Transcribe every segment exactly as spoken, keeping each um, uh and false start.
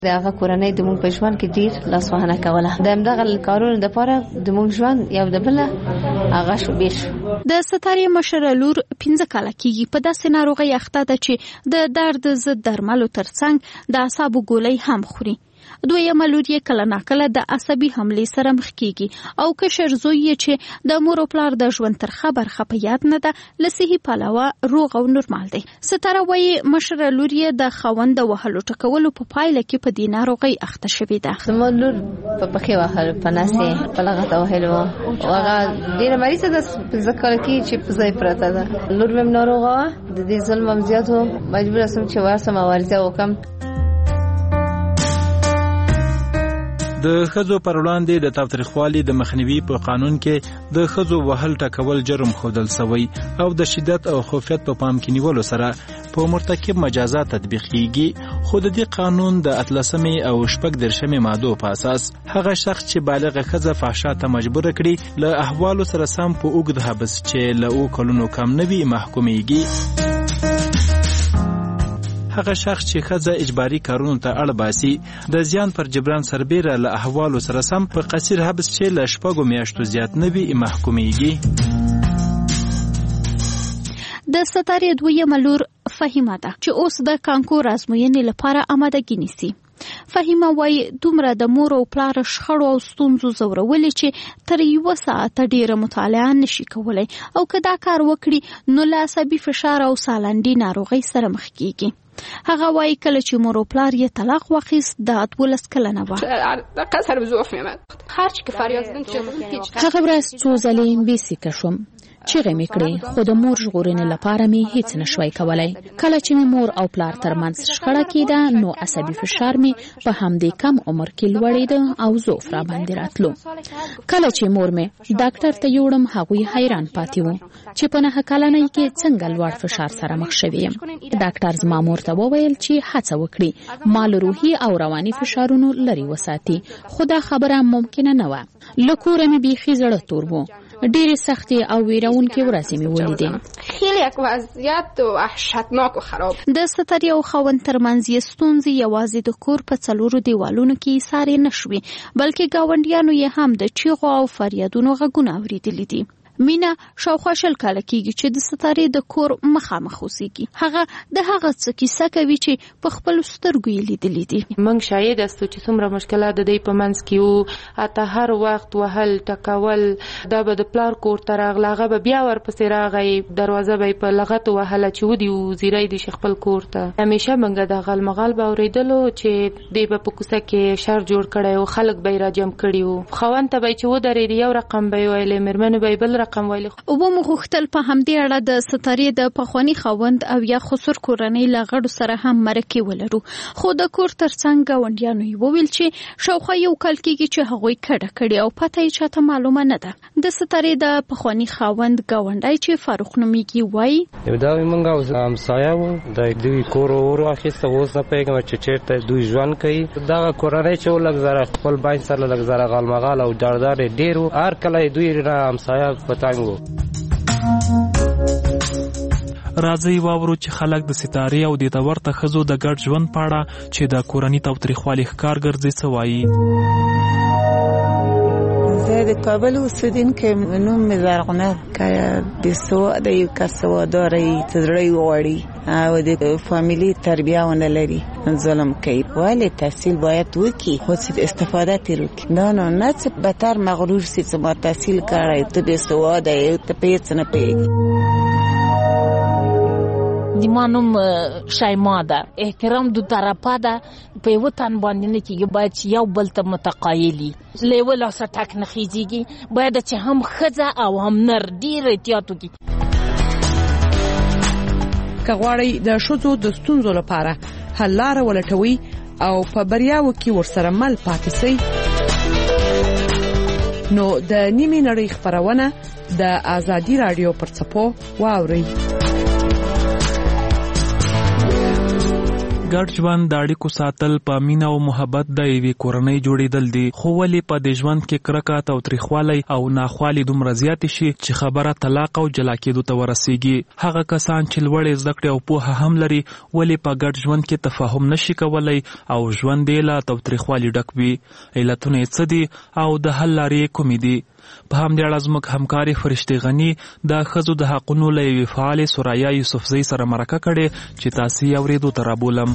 د هغه کورنۍ د مونږ په ژوند کې ډیر لاسوهنه کوله. د همدغه کارونو لپاره د مونږ ژوند یو د بل هغه شو بیل شو. د ستارې مشره لور پنځه کاله کېږي په داسې ناروغۍ اخته ده چې د درد ضد درملو ترڅنګ د اعصابو ګولۍ هم خوري. دویمه لور یې کله ناکله د عصبي حملې سره مخ کېږي او کشر زوی یې چې د مور او پلار د ژوند ترخه برخه په یاد نه ده له صحي پلوه روغ او نورمال دی. ستاره وایي مشره لور یې د خاوند د وهلو ټکولو په پایله کې په دې ناروغۍ اخته شوې ده. زما لور په پښې وهلو په ناسې په لغته وهلو او هغه ډېره مریضه ده پنځه کاله کې چې په ځای پرته ده. لور مې ناروغه وه د دې ظلم هم زیات و مجبوره شوم چې ورسم مبارزه وکړم. د ښځو پر وړاندې د تاوتریخوالي د مخنیوي په قانون کې د ښځو وهل ټکول جرم ښودل شوی او د شدت او خفیت په پام کې نیولو سره په مرتکب مجازات تطبیق کیږي. خو د دې قانون د اتلسمې او شپږ دېرشمې مادو په اساس هغه شخص چې بالغه ښځه فحشا ته مجبوره کړي له احوالو سره سم په اوږد حبس چې له اوو کلونو کم نه وي محکومیږي. هغه شخص چې ښځه اجباري کارونو ته اړ باسي د زیان پر جبران سربیره له احوالو سره سم په قصیر حبس چې له شپږو میاشتو زیات نه وي محکومیږي. د ستارې دویمه لور فهیمه ده چې اوس د کانکور ازموینې لپاره آمادګي نیسي. فهیمه وایي دومره د مور او پلار شخړو او ستونزو زورولې چې تر یوه ساعته ډیره مطالعه نشي کولی او که دا کار وکړي نو له عصبي فشار او سالنډي ناروغۍ سره مخ کیږي. هغه وایي کله چې مور او پلار یې طلاق واخیست د اتولس کلنه وه. قصر بزوف میمد هر چی که فریاد زدم چه هغه ورځ څو ځلې بیسیکه شوم چیغې مې کړې خو د مور ژغورنې لپاره مې هیڅ نشوای کولی. کله چې مې مور او پلار ترمنځ شخړه کېده نو عصبي فشار مې په همدې کم عمر کې لوړېده او ضعف را باندې راتلو. کله چې مور مې ډاکټر ته یوړم هغوی حیران پاتې وو چې په نهه کلنۍ کې څنګه لوړ فشار سره مخ شوې یم. ډاکټر زما مور ته وویل چې هڅه وکړي ما له روحي او رواني فشارونو لرې وساتي خو دا خبره ممکنه نه وه. له کوره مې بیخي زړه تور و. ډېرې سختې او ویرونکې ورځې مې ولیدې. خیلی یک وضعیت وحشتناک و خراب. د ستارې او خاوند ترمنځ یې ستونزې یوازې د کور په څلورو دیوالونو کې ایسارې نه شوې بلکې ګاونډیانو یې هم د چیغو او فریادونو غږونه اورېدلي دي. مینا شاوخوا شل کاله کېږي چې د ستارې د کور مخامخ اوسېږي. هغه د هغه څه کیسه کوي چې په خپلو سترګو یې لیدلي دي. موږ شاهد یاستو چې څومره مشکلات د دوی په منځ کې وو. حتی هر وخت وهل ټکول دا به د پلار کور ته راغله هغه به بیا ورپسې راغی دروازه به یې په لغتو وهله چې ودي وزیری دي شي خپل کور ته. همیشه موږ د غلمغال به اورېدلو چې دی به په کوڅه کې شر جوړ کړی و خلک به یې راجم کړي وو. خاوند ته به یې چې ودرېدي یو رقم به یې ویلې مېرمنې به یې بل رقم ویلې. اوبه مو غوښتل په همدې اړه د ستارې د پخواني خاوند او یا خسر کورنۍ له غړو سره هم مرکې ولرو خو د کور ترڅنګ ګاونډیانو یې وویل چې شاوخوا یو کال کېږي چې هغوی کډه کړې او پته یې چاته معلومه نه ده. د ستارې د پخواني خاوند ګاونډی چې فاروق نومیږي وایي دا موږ همسایه وو د دوی کور ور واخیسته اوس نه پوهېږم چې چېرته دوی ژوند کوي. دغه کورنۍ چې لږ زره خپل باین سره لږ زره غالمغال او ډاردار یې ډېر وو. هر کله دوی را همسایه په تنګ وو. راځي واورو چې خلک د ستارې او د ورته ښځو د ګډ ژوند په اړه چې د کورني تاوتریخوالي ښکار ګرځي څه وایي. زه د کابل اوسیدونکی نوم مې زرغونه که بېسواده یو که سواداره یي ته زړه یې وغواړي او د فامیلي تربیه ونه لري ظلم کوي. ولې تحصیل باید وکړي خو استفاده ترې وکړي. نه نه نه څه بتر مغرور سي چې ما تحصیل کړی ته بېسواده یې ته په هېڅ نه پوهېږي. د ما نوم شایما ده. احترام دو طرفه ده په یوه تن باندې نه کېږي باید چې یو بل ته متقایل وي. له یوه لاسه ټک نه خیزېږي باید چې هم ښځه او هم نر ډېر احتیاط وکړي. که غواړئ د ښځو د ستونزو لپاره حل لاره ولټوئ او په بریاوو کې ورسره مل پاتې سئ نو د نیمې نړۍ خپرونه د ازادي راډیو پر څپو واورئ. ګډ ژوند د اړیکو ساتل په مینه او محبت د یوې کورنۍ جوړېدل دي، خو ولې په دې ژوند کې کرکه، تاوتریخوالی او ناخوالې دومره زیاتې شي چې خبره طلاق او جلا کېدو ته ورسیږي؟ هغه کسان چې لوړې زده کړې او پوهه هم لري ولې په ګډ ژوند کې تفاهم نشي کولی او ژوند یې له تاوتریخوالي ډک وي؟ علتونه یې څه دي او د حل لارې کومې دي؟ په همدې اړه زموږ همکارې فرشتې غني د ښځو د حقونو له یوې فعالې سوریا یوسفزۍ سره مرکه کړې چې تاسې یې اورېدو ته رابولم.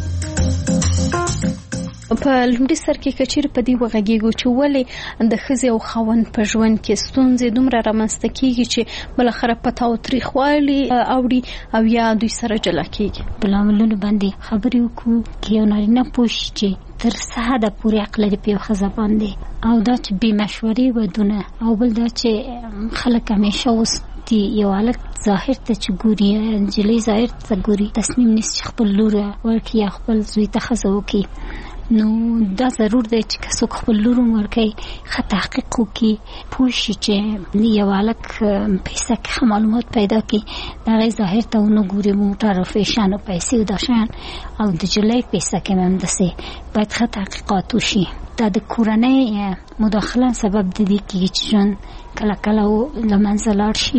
په لومړي سر کې کچیر په دې وغږیږو چې ولې د ښځې او خاوند په ژوند کې ستونزې دومره رامنځته کیږي چې بلاخره په تاوتریخوالي اوړي او یا دوی سره جلا کیږي. په لاملونو باندې خبرې وکړو کې یو نارینه پوه شي چې تر څه حده پورې عقل لري په یو ښځه باندې، او دا چې بې مشورې ودونه، او بل دا چې خلک همیشه اوس دي یو هلک ظاهر ته چې ګوري، نجلۍ ظاهر ته ګوري، تصمیم نیسي چې خپل لور ورکړي یا خپل زوی ته ښځه وکړي. نو دا ضرور دی چې که څوک خپل لور ورکوي ښه تحقیق وکړي، پوه شي چې یو هلک پیسه کې ښه معلومات پیدا کړي، د هغې ظاهر ته ونه ګوري، موټر او فیشن او پیسې او دا شیان، او د نجلۍ پیسه کې هم همداسې باید ښه تحقیقات وشي. دا د کورنۍ مداخله سبب د دې کېږي چې ژوند کله کله له منځه لاړ شي.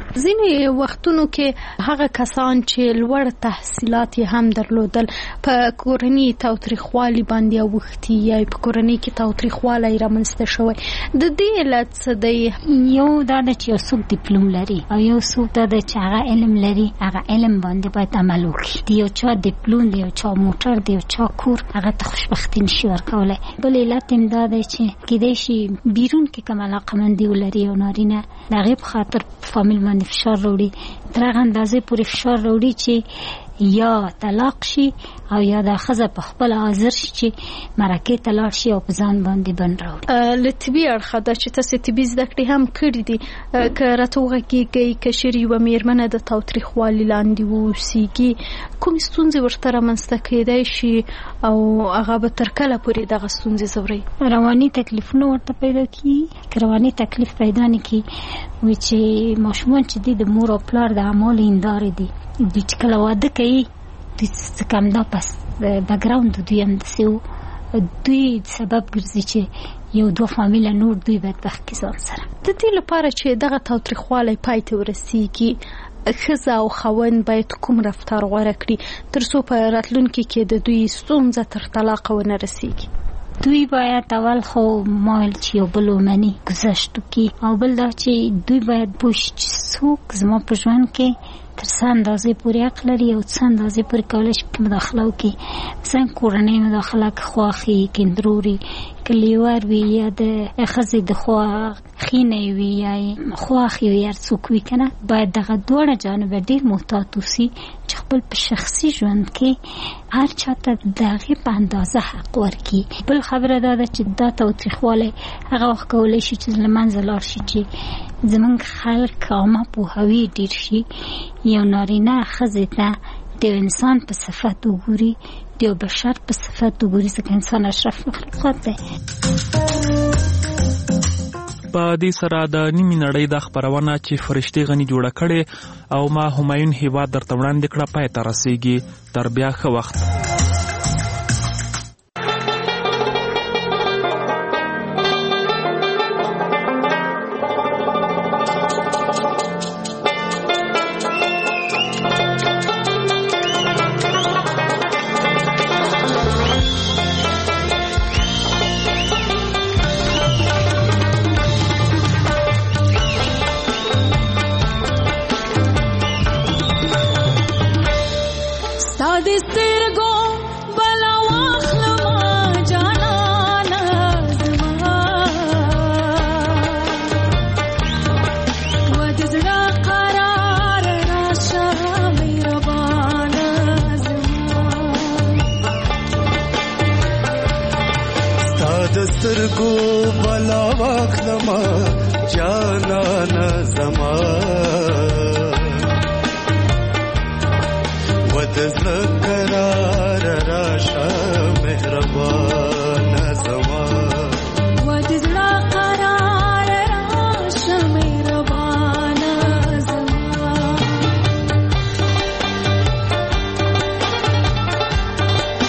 ځینې وختونو کې هغه کسان چې لوړ تحصیلات یې هم درلودل په کورنۍ تاوتریخوالي باندې اوښتي یا په کورنۍ کې تاوتریخوالی رامنځته شوی، د دې علت څه دی؟ یو دا ده چې یو څوک ډیپلوم لري او یو څوک دا ده چې هغه علم لري، هغه علم باندې باید عمل وکړي. د یو چا ډیپلوم، د یو چا موټر، د یو چا کور، هغه ته خوشبختي نشي ورکولی. بل علت هم دا دی چې کیدای شي بیرون کې کوم علاقمندي ولري یو نارینه، د هغې په خاطر فامیل باندې فشار راوړي، تر هغه اندازې پورې فشار راوړي چې یا طلاق شي او یا د ښځه په خپل حاضر شي چې مرکې ته لاړ شي او په ځان باندې بند راوړي. له طبي اړخه دا چې تاسې طبي زده کړې هم کړي دي، که راته وغږېږئ که چېرې یوه مېرمنه د تاوتریخوالي لاندې واوسېږي، کومې ستونزې ورته رامنځته کېدای شي او هغه به تر کله پورې دغه ستونزې ځوروي؟ رواني تکلیفونه ورته پیدا کېږي. که رواني تکلیف پیدا نه کړي، وایي چې ماشومان چې دي د مور او پلار د اعمالو هندارې دي، دوی چې کله واده کوي دوی څه کم دا پس بګراوند دوی همداسې و، دوی سبب ګرځي چې یو دوه فامیله نور دوی باید بخکې ځان سره. د دې لپاره چې دغه تاوتریخوالی پای ته ورسیږي، ښځه او خاوند باید کوم رفتار غوره کړي تر څو په راتلونکي کې د دوی ستونزه تر طلاق ونه رسیږي؟ دوی باید اول خو مایل چې یو بل ومني، ګذشت وکړي، او بل دا چې دوی باید پوه شي چې څوک زما په ژوند کې تر څه اندازې پورې حق لري او څه اندازې پورې کولی شي پکې مداخله وکړي. مثلا کورنۍ مداخله که خواښي، که اندروري، که لیور وي یا د ښځې د خوا خینه وي یا خواښي وي، هر څوک وي که نه، باید دغه دواړه جانبه ډېر محتاط اوسي چې خپل په شخصي ژوند کې هر چا ته د هغې په اندازه حق ورکړي. بل خبره دا ده چې دا تاوتریخوالی هغه وخت کولی شي چې له منځه لاړ شي چې زمونږ خلک عامه پوهاوی ډېر شي، یو نارینه ښځې ته د یو انسان په صفت وګوري، د یو بشر په صفت وګوري، ځکه انسان اشرف مخلوقات دی. په دې سره د نیمې نړۍ دا خپرونه چې فرشتې غني جوړه کړې او ما همایون هیواد درته وړاندې کړه پای ته رسیږي. تر بیا ښه وخت. سترګو بلا واخلما جانانا زما ود ذکرار راشا مهربان زما ود ذکرار راشا مهربان زما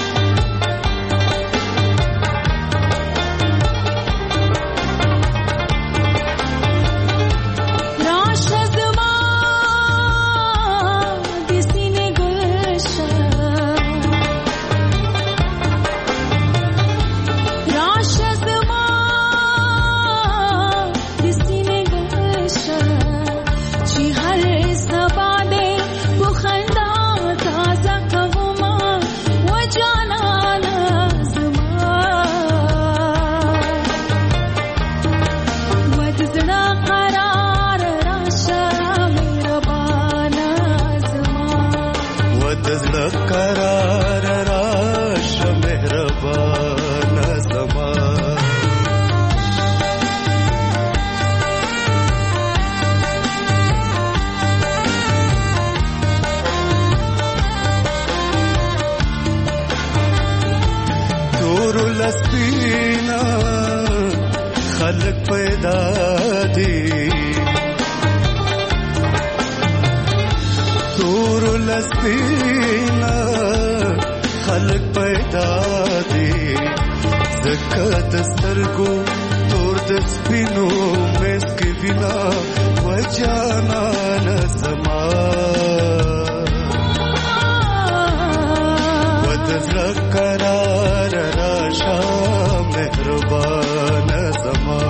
لسپینا خلق پیدا دی تور لسپینا خلق پیدا دی زکات سترګو تور د سپینو مسک وینا وجانا نسما ودزړه قرار راشه مهربان زما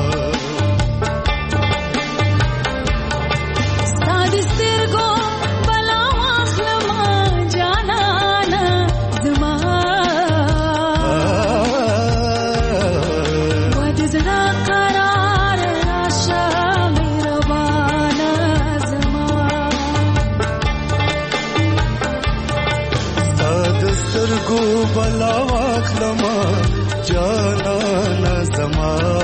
بلا واخلما جانا نزما